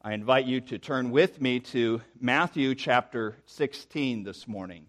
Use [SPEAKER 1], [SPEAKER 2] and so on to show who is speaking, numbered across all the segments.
[SPEAKER 1] I invite you to turn with me to Matthew chapter 16 this morning.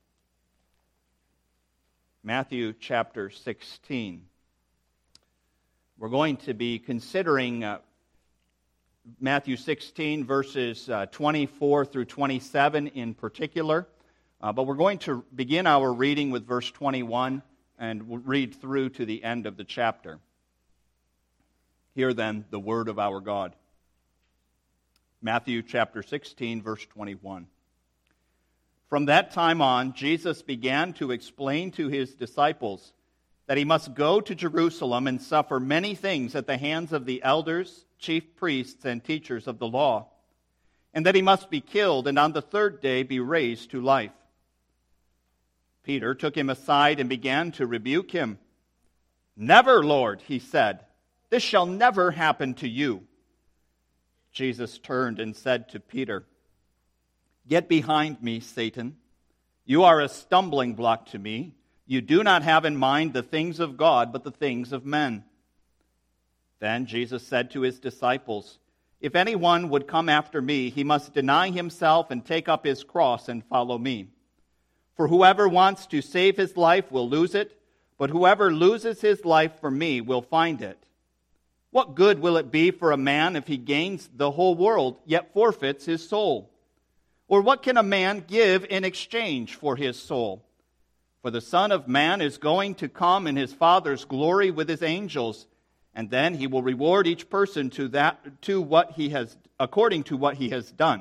[SPEAKER 1] Matthew chapter 16. We're going to be considering Matthew 16 verses 24 through 27 in particular. But we're going to begin our reading with verse 21 and we'll read through to the end of the chapter. Hear then the word of our God. Matthew chapter 16, verse 21. From that time on, Jesus began to explain to his disciples that he must go to Jerusalem and suffer many things at the hands of the elders, chief priests, and teachers of the law, and that he must be killed and on the third day be raised to life. Peter took him aside and began to rebuke him. "Never, Lord," he said, "this shall never happen to you." Jesus turned and said to Peter, "Get behind me, Satan. You are a stumbling block to me. You do not have in mind the things of God, but the things of men." Then Jesus said to his disciples, "If anyone would come after me, he must deny himself and take up his cross and follow me. For whoever wants to save his life will lose it, but whoever loses his life for me will find it. What good will it be for a man if he gains the whole world, yet forfeits his soul? Or what can a man give in exchange for his soul? For the Son of Man is going to come in his Father's glory with his angels, and then he will reward each person according to what he has done.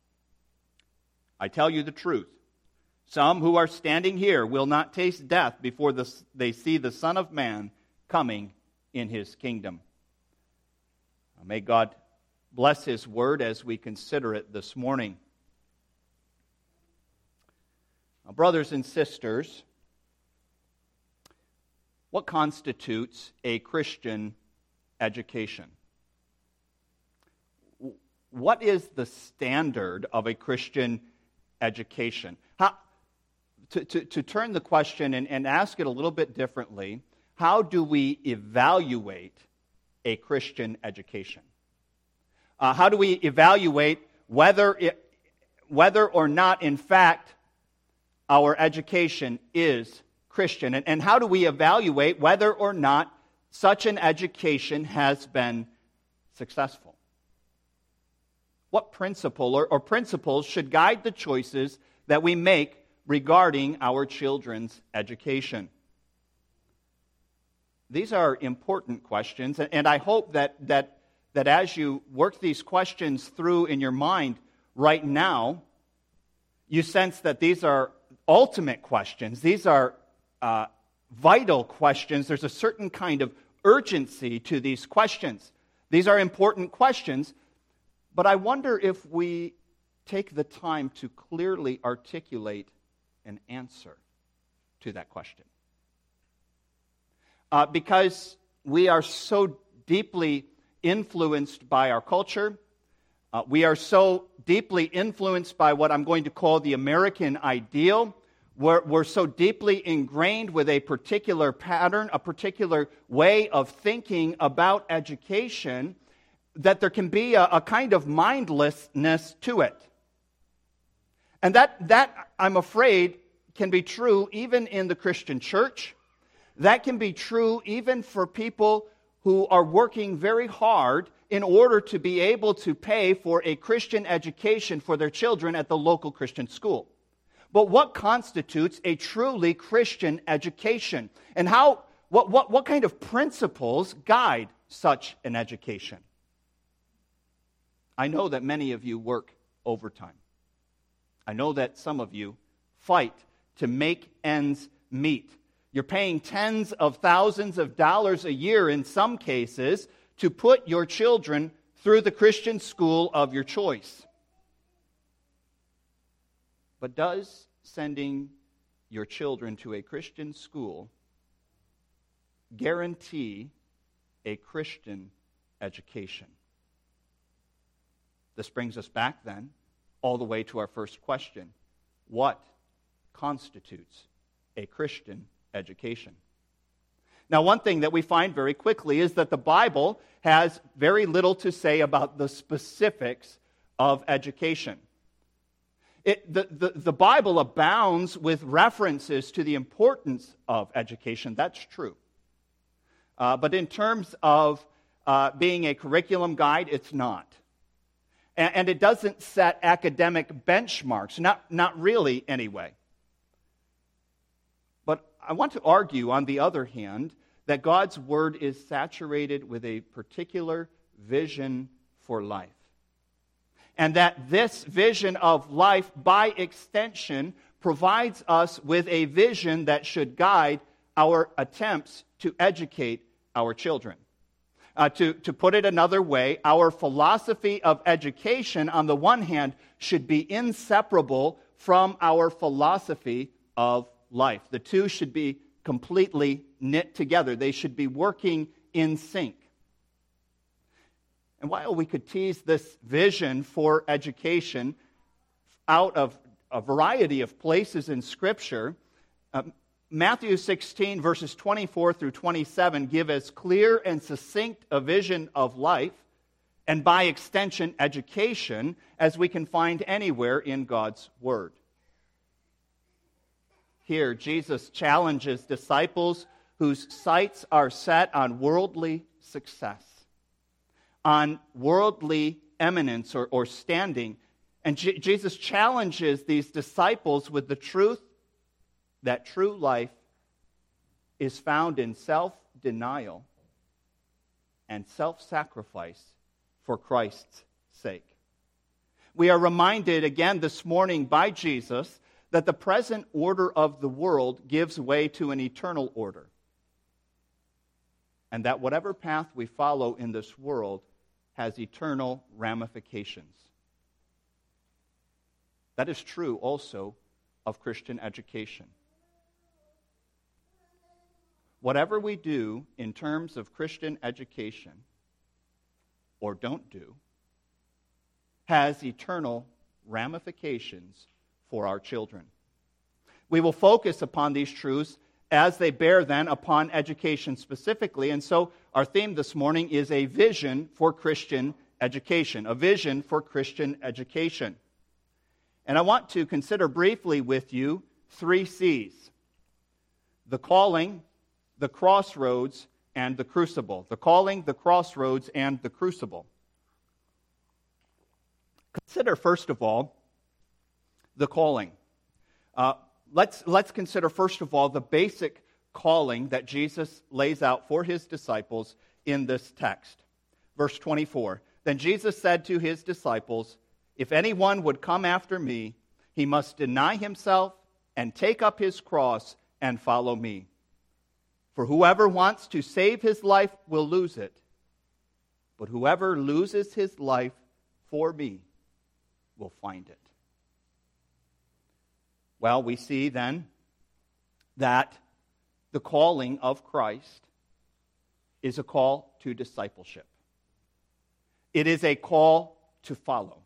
[SPEAKER 1] I tell you the truth. Some who are standing here will not taste death before they see the Son of Man coming in his kingdom." May God bless his word as we consider it this morning. Now, brothers and sisters, what constitutes a Christian education? What is the standard of a Christian education? To turn the question and ask it a little bit differently, how do we evaluate a Christian education? How do we evaluate whether or not, in fact, our education is Christian? And how do we evaluate whether or not such an education has been successful? What principle or principles should guide the choices that we make regarding our children's education? These are important questions, and I hope that as you work these questions through in your mind right now, you sense that these are ultimate questions. These are vital questions. There's a certain kind of urgency to these questions. These are important questions, but I wonder if we take the time to clearly articulate an answer to that question. Because we are so deeply influenced by our culture. We are so deeply influenced by what I'm going to call the American ideal. We're so deeply ingrained with a particular pattern, a particular way of thinking about education, that there can be a kind of mindlessness to it. And that, I'm afraid, can be true even in the Christian church. That can be true even for people who are working very hard in order to be able to pay for a Christian education for their children at the local Christian school. But what constitutes a truly Christian education? And what kind of principles guide such an education? I know that many of you work overtime. I know that some of you fight to make ends meet. You're paying tens of thousands of dollars a year in some cases to put your children through the Christian school of your choice. But does sending your children to a Christian school guarantee a Christian education? This brings us back then all the way to our first question. What constitutes a Christian education? Now, one thing that we find very quickly is that the Bible has very little to say about the specifics of education. The Bible abounds with references to the importance of education. That's true. But in terms of being a curriculum guide, it's not. And it doesn't set academic benchmarks, not really anyway. But I want to argue, on the other hand, that God's Word is saturated with a particular vision for life. And that this vision of life, by extension, provides us with a vision that should guide our attempts to educate our children. To put it another way, our philosophy of education, on the one hand, should be inseparable from our philosophy of life. The two should be completely knit together. They should be working in sync. And while we could tease this vision for education out of a variety of places in Scripture, Matthew 16, verses 24 through 27 give as clear and succinct a vision of life, and by extension, education, as we can find anywhere in God's Word. Here, Jesus challenges disciples whose sights are set on worldly success, on worldly eminence or standing. And Jesus challenges these disciples with the truth that true life is found in self-denial and self-sacrifice for Christ's sake. We are reminded again this morning by Jesus that the present order of the world gives way to an eternal order, and that whatever path we follow in this world has eternal ramifications. That is true also of Christian education. Whatever we do in terms of Christian education, or don't do, has eternal ramifications for our children. We will focus upon these truths as they bear then upon education specifically, and so our theme this morning is a vision for Christian education, a vision for Christian education. And I want to consider briefly with you 3 C's: the calling, the crossroads, and the crucible. The calling, the crossroads, and the crucible. Consider, first of all, the calling. Let's consider, first of all, the basic calling that Jesus lays out for his disciples in this text. Verse 24, "Then Jesus said to his disciples, 'If anyone would come after me, he must deny himself and take up his cross and follow me. For whoever wants to save his life will lose it, but whoever loses his life for me will find it.'" Well, we see then that the calling of Christ is a call to discipleship. It is a call to follow.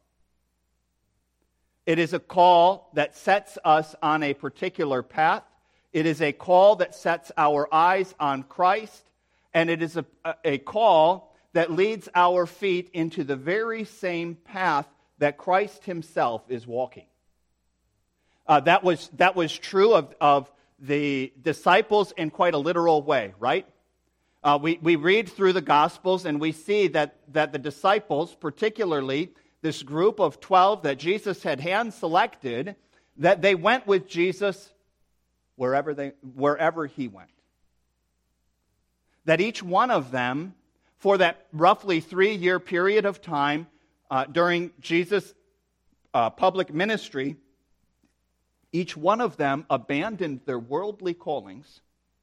[SPEAKER 1] It is a call that sets us on a particular path. It is a call that sets our eyes on Christ, and it is a call that leads our feet into the very same path that Christ himself is walking. That was true of the disciples in quite a literal way, right? We read through the Gospels and we see that the disciples, particularly this group of 12 that Jesus had hand-selected, that they went with Jesus wherever he went. That each one of them, for that roughly 3-year period of time during Jesus' public ministry, each one of them abandoned their worldly callings,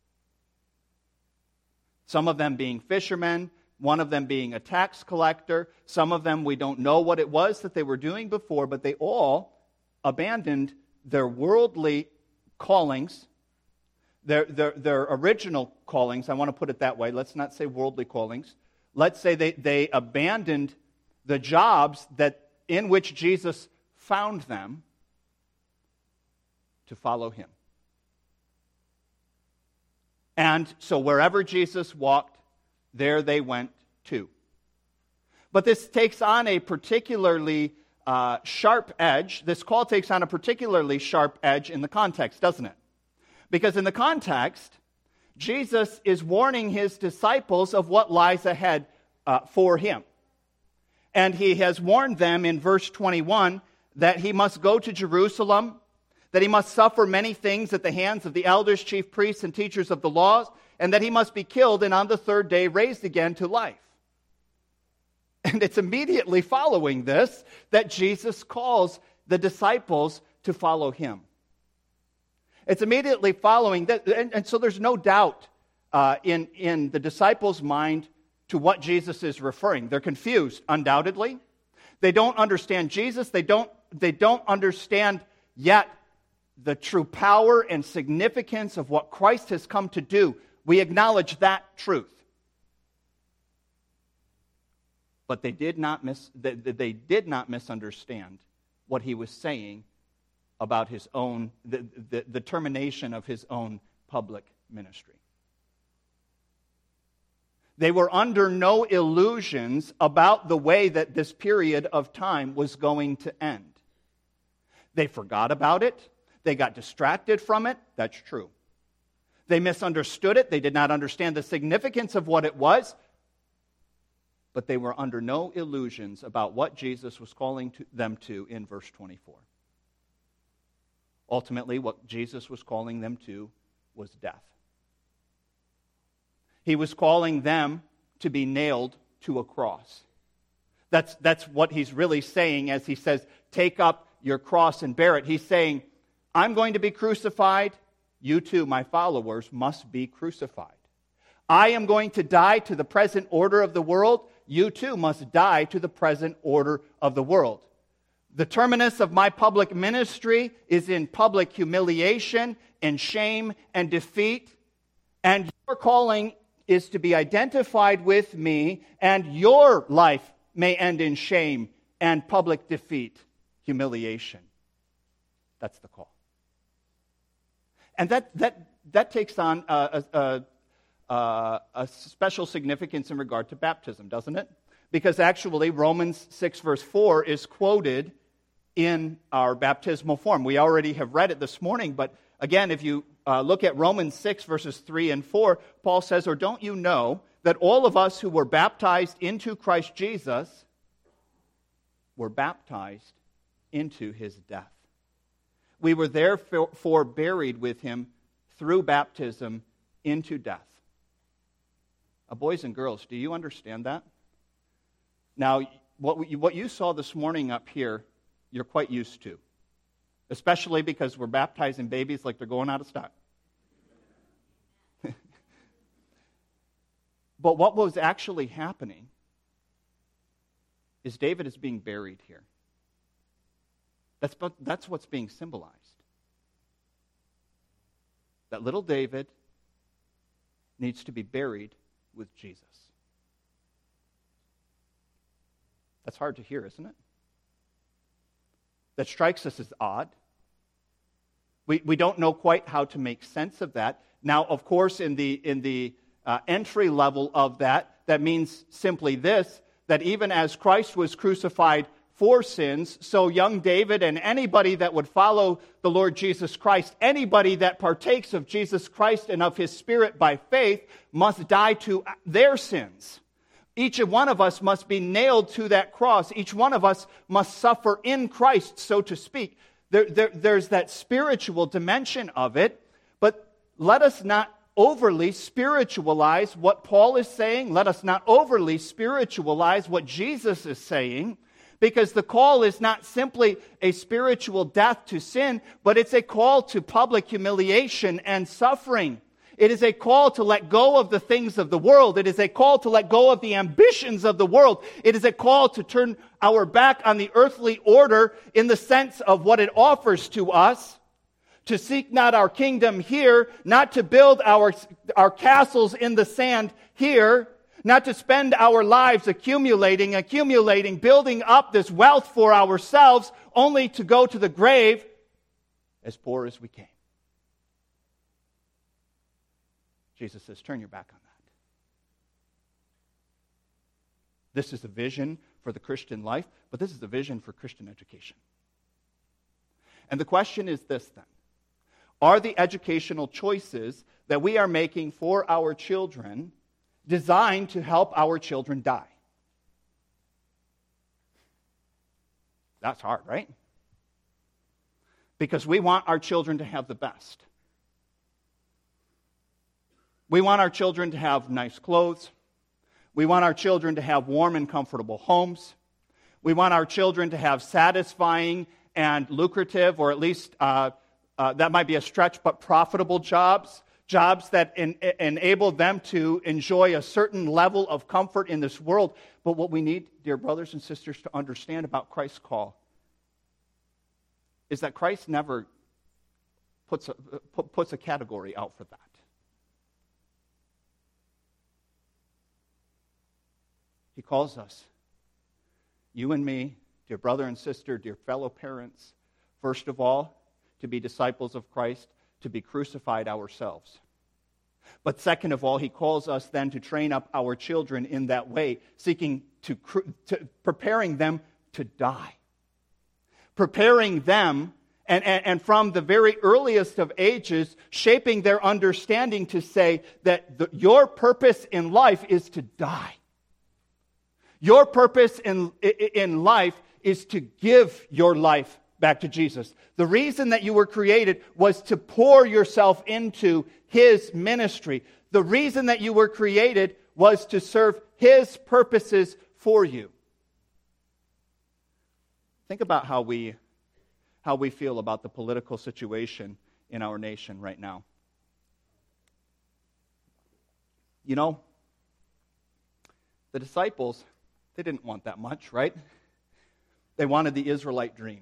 [SPEAKER 1] some of them being fishermen, one of them being a tax collector, some of them we don't know what it was that they were doing before, but they all abandoned their worldly callings, their original callings. I want to put it that way. Let's not say worldly callings. Let's say they abandoned the jobs in which Jesus found them to follow him. And so wherever Jesus walked, there they went too. But this takes on a particularly sharp edge. This call takes on a particularly sharp edge in the context, doesn't it? Because in the context, Jesus is warning his disciples of what lies ahead for him. And he has warned them in verse 21 that he must go to Jerusalem, that he must suffer many things at the hands of the elders, chief priests, and teachers of the laws, and that he must be killed and on the third day raised again to life. And it's immediately following this that Jesus calls the disciples to follow him. It's immediately following that, and so there's no doubt in the disciples' mind to what Jesus is referring. They're confused, undoubtedly. They don't understand Jesus. They don't understand yet the true power and significance of what Christ has come to do. We acknowledge that truth. But they did not misunderstand what he was saying about his own, the termination of his own public ministry. They were under no illusions about the way that this period of time was going to end. They forgot about it. They got distracted from it. That's true. They misunderstood it. They did not understand the significance of what it was. But they were under no illusions about what Jesus was calling them to in verse 24. Ultimately, what Jesus was calling them to was death. He was calling them to be nailed to a cross. That's what he's really saying as he says, take up your cross and bear it. He's saying, I'm going to be crucified. You too, my followers, must be crucified. I am going to die to the present order of the world. You too must die to the present order of the world. The terminus of my public ministry is in public humiliation and shame and defeat. And your calling is to be identified with me, and your life may end in shame and public defeat, humiliation. That's the call. And that takes on a special significance in regard to baptism, doesn't it? Because actually Romans 6 verse 4 is quoted in our baptismal form. We already have read it this morning, but again, if you look at Romans 6 verses 3 and 4, Paul says, or don't you know that all of us who were baptized into Christ Jesus were baptized into his death. We were therefore buried with him through baptism into death. Boys and girls, do you understand that? Now, what you saw this morning up here, you're quite used to. Especially because we're baptizing babies like they're going out of stock. But what was actually happening is David is being buried here. That's what's being symbolized. That little David needs to be buried with Jesus. That's hard to hear, isn't it? That strikes us as odd. We don't know quite how to make sense of that. Now, of course, in the entry level of that means simply this, that even as Christ was crucified for sins, so young David and anybody that would follow the Lord Jesus Christ, anybody that partakes of Jesus Christ and of his Spirit by faith, must die to their sins. Each one of us must be nailed to that cross. Each one of us must suffer in Christ, so to speak. There's that spiritual dimension of it, but let us not overly spiritualize what Paul is saying. Let us not overly spiritualize what Jesus is saying, because the call is not simply a spiritual death to sin, but it's a call to public humiliation and suffering. It is a call to let go of the things of the world. It is a call to let go of the ambitions of the world. It is a call to turn our back on the earthly order in the sense of what it offers to us, to seek not our kingdom here, not to build our castles in the sand here, not to spend our lives accumulating, building up this wealth for ourselves, only to go to the grave as poor as we came. Jesus says, turn your back on that. This is a vision for the Christian life, but this is a vision for Christian education. And the question is this then. Are the educational choices that we are making for our children designed to help our children die? That's hard, right? Because we want our children to have the best. We want our children to have nice clothes. We want our children to have warm and comfortable homes. We want our children to have satisfying and lucrative, or at least that might be a stretch, but profitable jobs that enable them to enjoy a certain level of comfort in this world. But what we need, dear brothers and sisters, to understand about Christ's call is that Christ never puts a category out for that. He calls us, you and me, dear brother and sister, dear fellow parents, first of all, to be disciples of Christ, to be crucified ourselves. But second of all, he calls us then to train up our children in that way, seeking to preparing them to die. Preparing them, and from the very earliest of ages, shaping their understanding to say that your purpose in life is to die. Your purpose in life is to give your life back to Jesus. The reason that you were created was to pour yourself into His ministry. The reason that you were created was to serve His purposes for you. Think about how we feel about the political situation in our nation right now. You know, the disciples, they didn't want that much, right? They wanted the Israelite dream.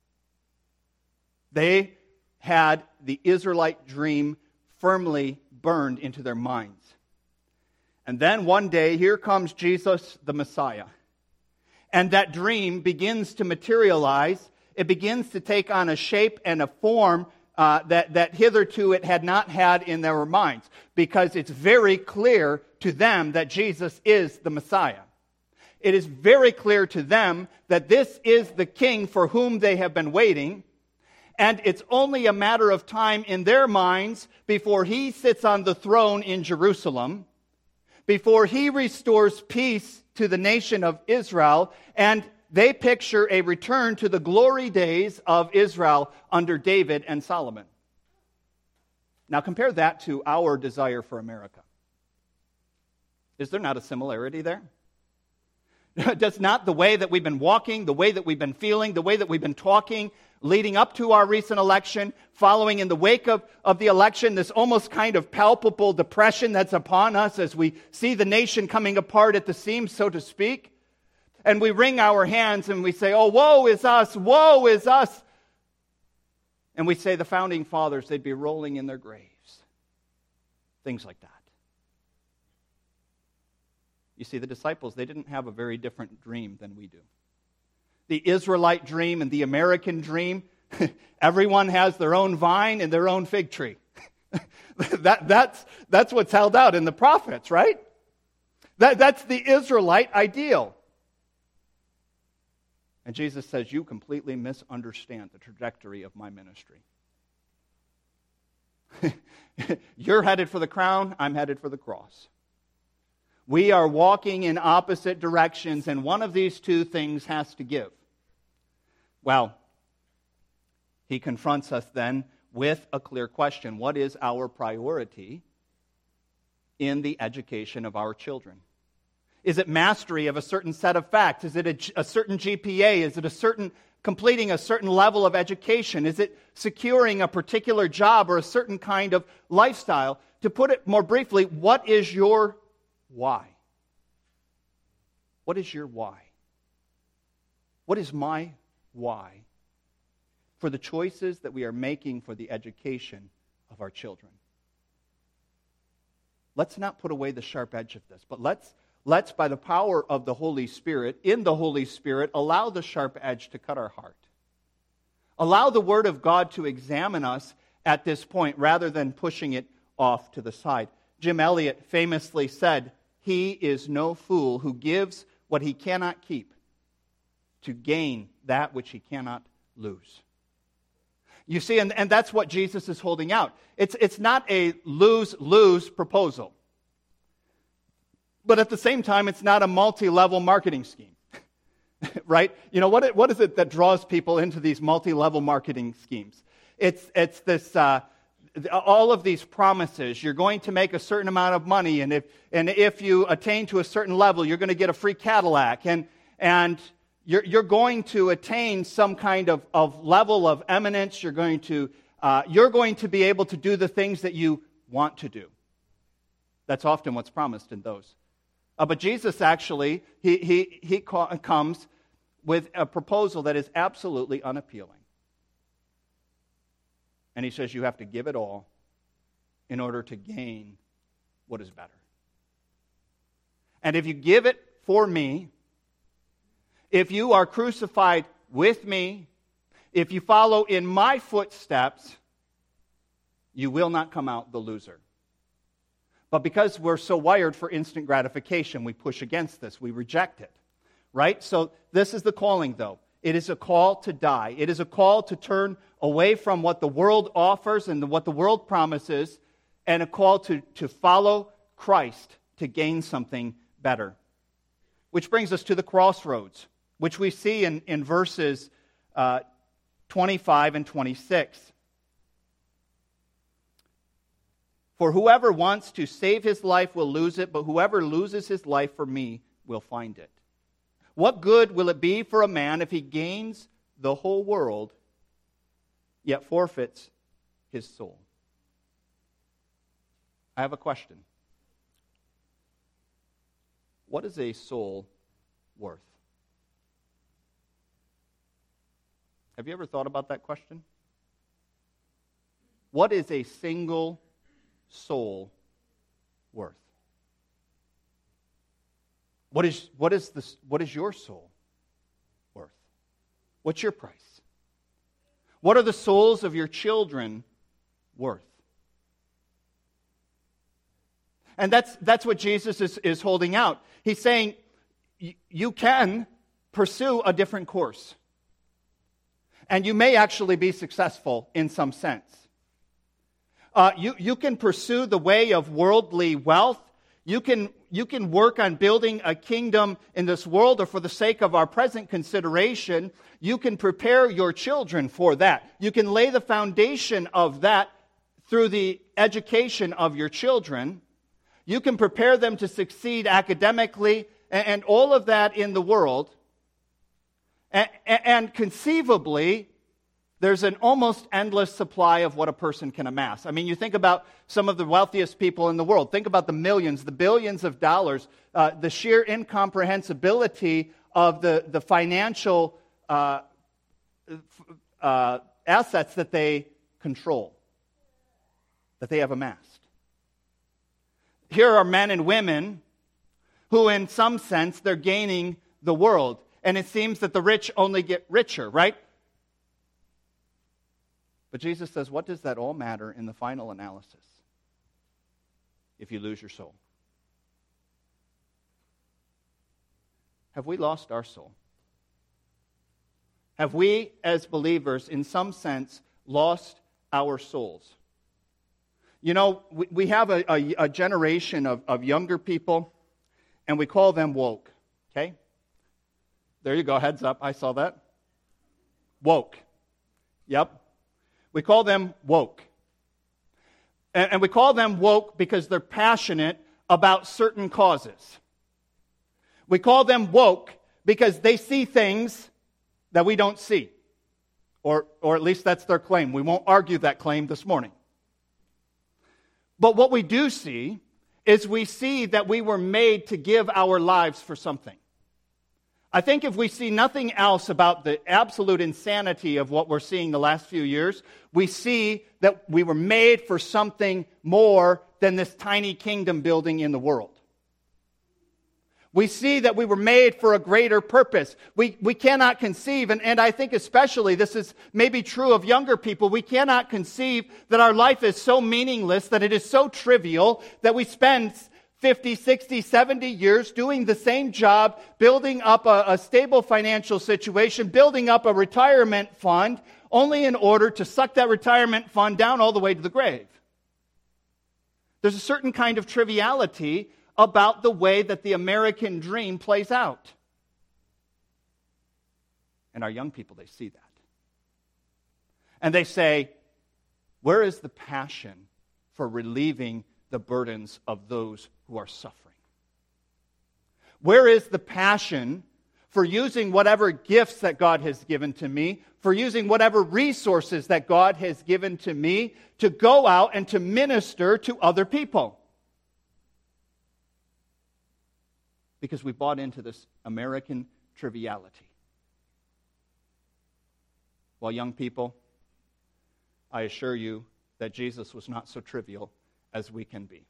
[SPEAKER 1] They had the Israelite dream firmly burned into their minds. And then one day, here comes Jesus, the Messiah. And that dream begins to materialize. It begins to take on a shape and a form that hitherto it had not had in their minds. Because it's very clear to them that Jesus is the Messiah. It is very clear to them that this is the king for whom they have been waiting. And it's only a matter of time in their minds before he sits on the throne in Jerusalem, before he restores peace to the nation of Israel, and they picture a return to the glory days of Israel under David and Solomon. Now compare that to our desire for America. Is there not a similarity there? Does not the way that we've been walking, the way that we've been feeling, the way that we've been talking, leading up to our recent election, following in the wake of the election, this almost kind of palpable depression that's upon us as we see the nation coming apart at the seams, so to speak, and we wring our hands and we say, oh, woe is us, woe is us. And we say the founding fathers, they'd be rolling in their graves. Things like that. You see, the disciples, they didn't have a very different dream than we do. The Israelite dream and the American dream, everyone has their own vine and their own fig tree. That's what's held out in the prophets, right? That's the Israelite ideal. And Jesus says, you completely misunderstand the trajectory of my ministry. You're headed for the crown, I'm headed for the cross. We are walking in opposite directions, and one of these two things has to give. Well, he confronts us then with a clear question. What is our priority in the education of our children? Is it mastery of a certain set of facts? Is it a certain GPA? Is it completing a certain level of education? Is it securing a particular job or a certain kind of lifestyle? To put it more briefly, what is your why? What is your why? What is my why for the choices that we are making for the education of our children? Let's not put away the sharp edge of this, but let's by the power of the Holy Spirit, in the Holy Spirit, allow the sharp edge to cut our heart. Allow the Word of God to examine us at this point rather than pushing it off to the side. Jim Elliot famously said, "He is no fool who gives what he cannot keep to gain that which he cannot lose." You see, and that's what Jesus is holding out. It's not a lose-lose proposal. But at the same time, it's not a multi-level marketing scheme. Right? You know, what is it that draws people into these multi-level marketing schemes? It's this all of these promises. You're going to make a certain amount of money, and if you attain to a certain level, you're going to get a free Cadillac, and you're going to attain some kind of level of eminence. You're going to be able to do the things that you want to do. That's often what's promised in those. But Jesus actually, he comes with a proposal that is absolutely unappealing. And he says you have to give it all in order to gain what is better. And if you give it for me, if you are crucified with me, if you follow in my footsteps, you will not come out the loser. But because we're so wired for instant gratification, we push against this. We reject it. Right? So this is the calling, though. It is a call to die. It is a call to turn away from what the world offers and what the world promises, and a call to follow Christ to gain something better. Which brings us to the crossroads, which we see in verses 25 and 26. For whoever wants to save his life will lose it, but whoever loses his life for me will find it. What good will it be for a man if he gains the whole world, yet forfeits his soul? I have a question. What is a soul worth? Have you ever thought about that question? What is a single soul worth? What is your soul worth? What's your price? What are the souls of your children worth? And that's what Jesus is holding out. He's saying you can pursue a different course. And you may actually be successful in some sense. You can pursue the way of worldly wealth. You can work on building a kingdom in this world, or for the sake of our present consideration, you can prepare your children for that. You can lay the foundation of that through the education of your children. You can prepare them to succeed academically and all of that in the world. And conceivably, there's an almost endless supply of what a person can amass. I mean, you think about some of the wealthiest people in the world. Think about the millions, the billions of dollars, the sheer incomprehensibility of the financial assets that they control, that they have amassed. Here are men and women who, in some sense, they're gaining the world. And it seems that the rich only get richer, right? But Jesus says, what does that all matter in the final analysis if you lose your soul? Have we lost our soul? Have we, as believers, in some sense, lost our souls? You know, we have a generation of younger people, and we call them woke, okay? There you go, heads up, I saw that. Woke. Yep. We call them woke. And we call them woke because they're passionate about certain causes. We call them woke because they see things that we don't see. Or at least that's their claim. We won't argue that claim this morning. But what we do see is we see that we were made to give our lives for something. I think if we see nothing else about the absolute insanity of what we're seeing the last few years, we see that we were made for something more than this tiny kingdom building in the world. We see that we were made for a greater purpose. We cannot conceive, and I think especially this is maybe true of younger people, we cannot conceive that our life is so meaningless, that it is so trivial, that we spend 50, 60, 70 years doing the same job, building up a stable financial situation, building up a retirement fund, only in order to suck that retirement fund down all the way to the grave. There's a certain kind of triviality about the way that the American dream plays out. And our young people, they see that. And they say, where is the passion for relieving the burdens of those who are suffering? Where is the passion for using whatever gifts that God has given to me, for using whatever resources that God has given to me to go out and to minister to other people? Because we bought into this American triviality. Well, young people, I assure you that Jesus was not so trivial as we can be.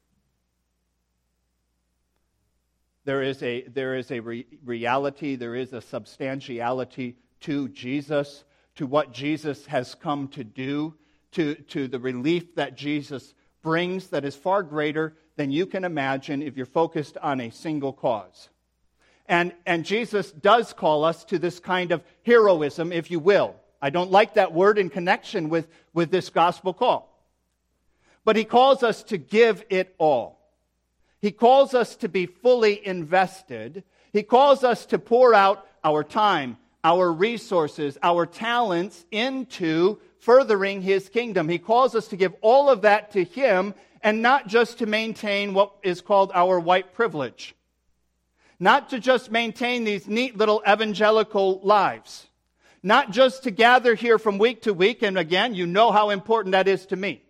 [SPEAKER 1] There is a reality, there is a substantiality to Jesus, to what Jesus has come to do, to the relief that Jesus brings that is far greater than you can imagine if you're focused on a single cause. And Jesus does call us to this kind of heroism, if you will. I don't like that word in connection with this gospel call. But he calls us to give it all. He calls us to be fully invested. He calls us to pour out our time, our resources, our talents into furthering his kingdom. He calls us to give all of that to him, and not just to maintain what is called our white privilege. Not to just maintain these neat little evangelical lives. Not just to gather here from week to week, and again, you know how important that is to me.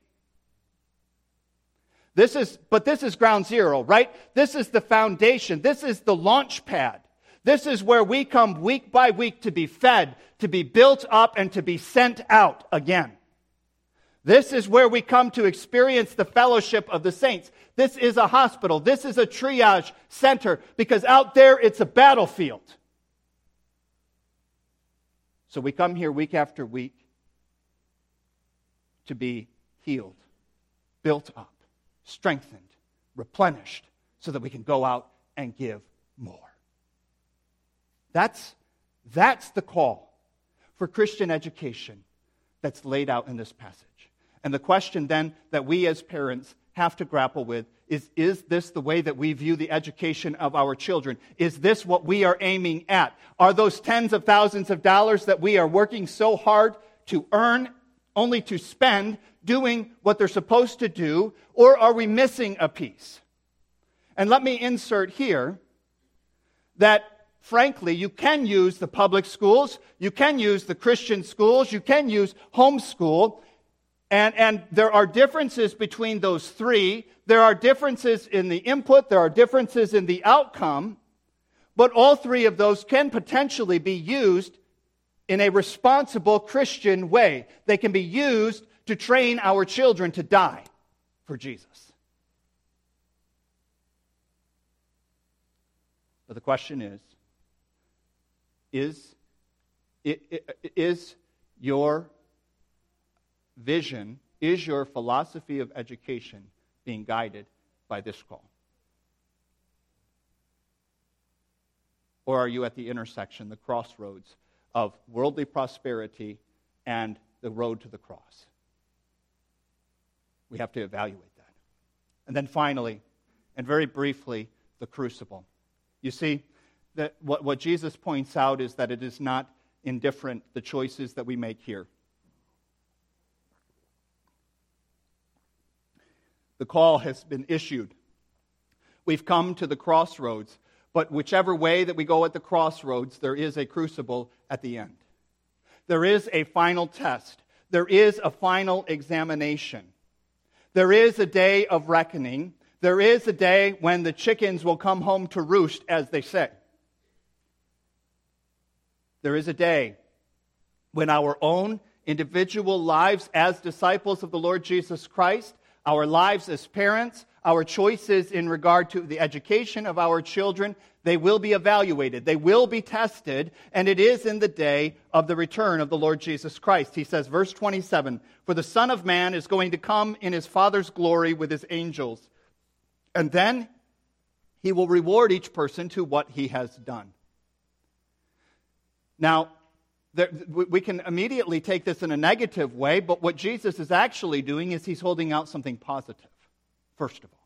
[SPEAKER 1] This is ground zero, right? This is the foundation. This is the launch pad. This is where we come week by week to be fed, to be built up, and to be sent out again. This is where we come to experience the fellowship of the saints. This is a hospital. This is a triage center, because out there it's a battlefield. So we come here week after week to be healed, built up, strengthened, replenished, so that we can go out and give more. That's the call for Christian education that's laid out in this passage. And the question then that we as parents have to grapple with is this the way that we view the education of our children? Is this what we are aiming at? Are those tens of thousands of dollars that we are working so hard to earn only to spend doing what they're supposed to do, or are we missing a piece? And let me insert here that, frankly, you can use the public schools, you can use the Christian schools, you can use homeschool, and there are differences between those three. There are differences in the input, there are differences in the outcome, but all three of those can potentially be used in a responsible Christian way. They can be used to train our children to die for Jesus. But the question is your vision, is your philosophy of education being guided by this call? Or are you at the intersection, the crossroads of worldly prosperity and the road to the cross? We have to evaluate that. And then finally, and very briefly, the crucible. You see, that what Jesus points out is that it is not indifferent, the choices that we make here. The call has been issued. We've come to the crossroads, but whichever way that we go at the crossroads, there is a crucible at the end. There is a final test. There is a final examination. There is a day of reckoning. There is a day when the chickens will come home to roost, as they say. There is a day when our own individual lives as disciples of the Lord Jesus Christ, our lives as parents, our choices in regard to the education of our children, they will be evaluated. They will be tested, and it is in the day of the return of the Lord Jesus Christ. He says, verse 27, "For the Son of Man is going to come in his Father's glory with his angels, and then he will reward each person to what he has done." Now, we can immediately take this in a negative way, but what Jesus is actually doing is he's holding out something positive, first of all.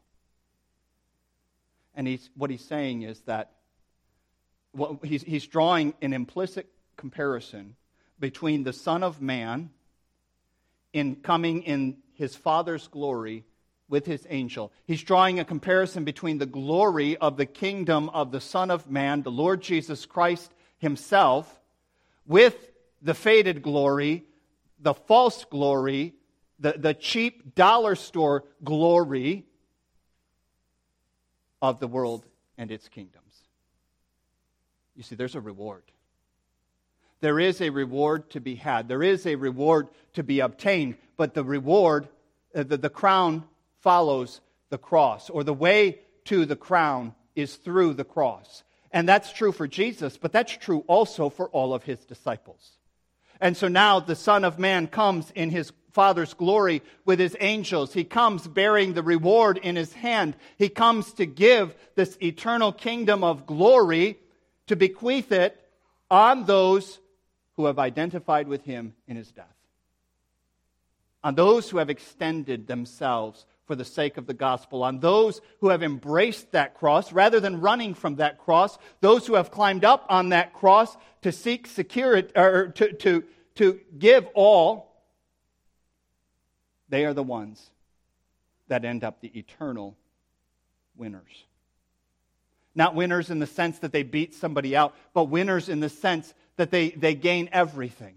[SPEAKER 1] And what he's saying is that he's drawing an implicit comparison between the Son of Man in coming in his Father's glory with his angel. He's drawing a comparison between the glory of the kingdom of the Son of Man, the Lord Jesus Christ himself, with the faded glory, the false glory, the cheap dollar store glory of the world and its kingdoms. You see, there's a reward. There is a reward to be had. There is a reward to be obtained, but the reward, the crown follows the cross, or the way to the crown is through the cross. And that's true for Jesus, but that's true also for all of his disciples. And so now the Son of Man comes in his Father's glory with his angels. He comes bearing the reward in his hand. He comes to give this eternal kingdom of glory, to bequeath it on those who have identified with him in his death, on those who have extended themselves for the sake of the gospel, on those who have embraced that cross rather than running from that cross, those who have climbed up on that cross to seek security, or to give all. They are the ones that end up the eternal winners. Not winners in the sense that they beat somebody out, but winners in the sense that they gain everything.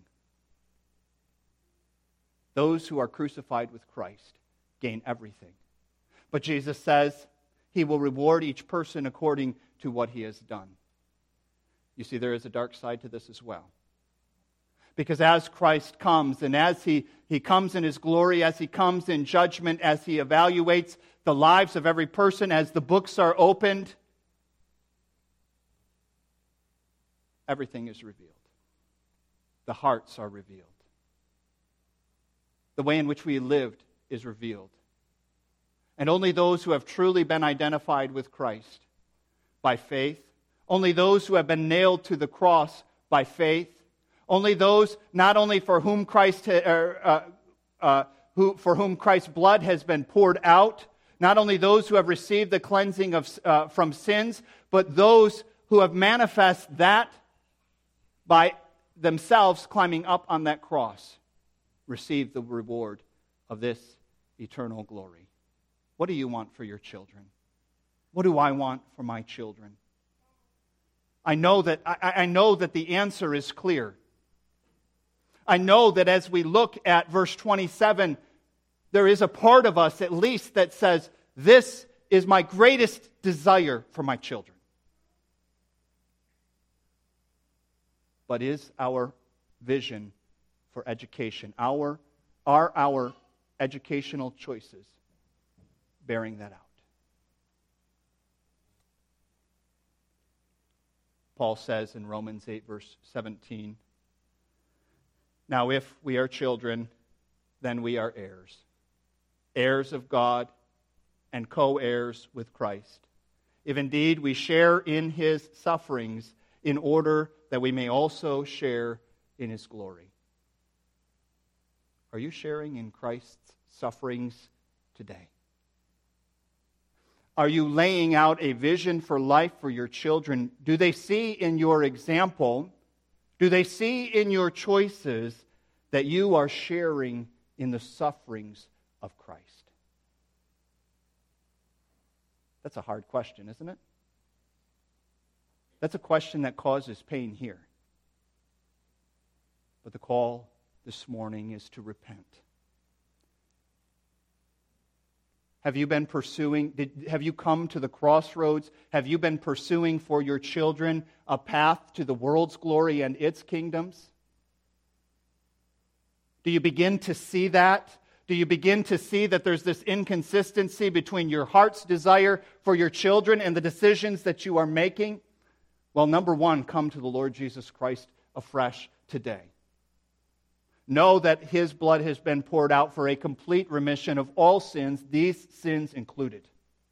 [SPEAKER 1] Those who are crucified with Christ gain everything. But Jesus says he will reward each person according to what he has done. You see, there is a dark side to this as well. Because as Christ comes, and as he comes in his glory, as he comes in judgment, as he evaluates the lives of every person, as the books are opened, everything is revealed. The hearts are revealed. The way in which we lived is revealed. And only those who have truly been identified with Christ by faith, only those who have been nailed to the cross by faith, only those not only for whom Christ's blood has been poured out, not only those who have received the cleansing from sins, but those who have manifest that by themselves climbing up on that cross, receive the reward of this eternal glory. What do you want for your children? What do I want for my children? I know that the answer is clear. I know that as we look at verse 27, there is a part of us at least that says, this is my greatest desire for my children. But is our vision for education, are our educational choices bearing that out? Paul says in Romans 8, verse 17, "Now if we are children, then we are heirs, heirs of God and co-heirs with Christ, if indeed we share in his sufferings, in order that we may also share in his glory." Are you sharing in Christ's sufferings today? Are you laying out a vision for life for your children? Do they see in your example, do they see in your choices that you are sharing in the sufferings of Christ? That's a hard question, isn't it? That's a question that causes pain here. But the call this morning is to repent. Have you been pursuing, have you come to the crossroads? Have you been pursuing for your children a path to the world's glory and its kingdoms? Do you begin to see that? Do you begin to see that there's this inconsistency between your heart's desire for your children and the decisions that you are making? Well, number one, come to the Lord Jesus Christ afresh today. Know that His blood has been poured out for a complete remission of all sins, these sins included.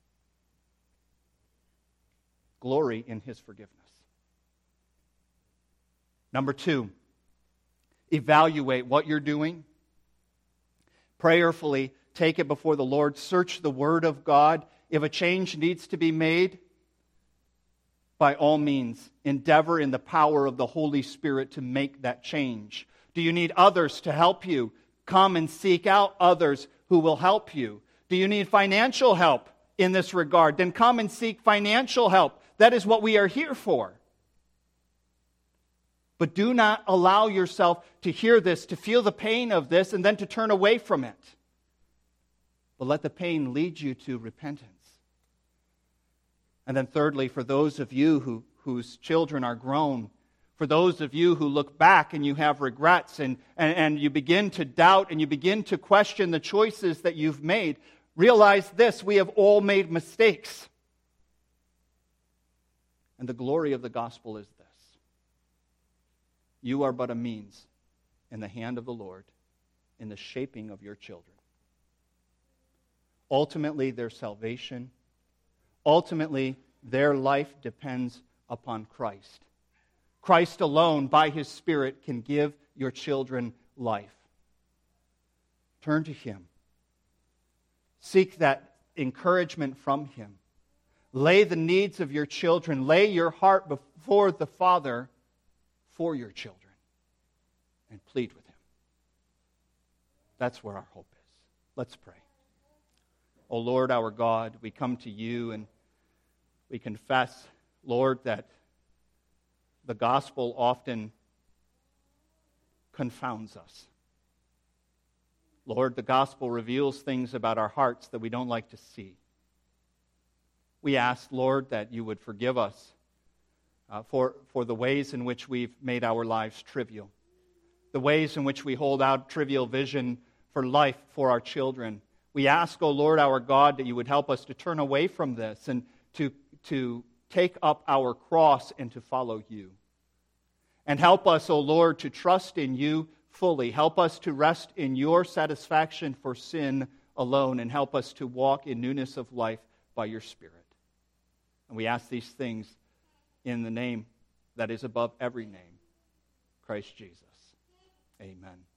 [SPEAKER 1] Glory in His forgiveness. Number two, evaluate what you're doing. Prayerfully take it before the Lord. Search the Word of God. If a change needs to be made, by all means, endeavor in the power of the Holy Spirit to make that change. Do you need others to help you? Come and seek out others who will help you. Do you need financial help in this regard? Then come and seek financial help. That is what we are here for. But do not allow yourself to hear this, to feel the pain of this, and then to turn away from it. But let the pain lead you to repentance. And then thirdly, for those of you whose children are grown, for those of you who look back and you have regrets and you begin to doubt and you begin to question the choices that you've made, realize this: we have all made mistakes. And the glory of the gospel is this: you are but a means in the hand of the Lord in the shaping of your children. Ultimately, their salvation, ultimately, their life depends upon Christ. Christ alone, by His Spirit, can give your children life. Turn to Him. Seek that encouragement from Him. Lay the needs of your children. Lay your heart before the Father for your children. And plead with Him. That's where our hope is. Let's pray. O Lord, our God, we come to You and we confess, Lord, that the gospel often confounds us. Lord, the gospel reveals things about our hearts that we don't like to see. We ask, Lord, that You would forgive us for the ways in which we've made our lives trivial, the ways in which we hold out trivial vision for life for our children. We ask, O Lord, our God, that You would help us to turn away from this and to take up our cross and to follow You. And help us, O Lord, to trust in You fully. Help us to rest in Your satisfaction for sin alone, and help us to walk in newness of life by Your Spirit. And we ask these things in the name that is above every name, Christ Jesus. Amen.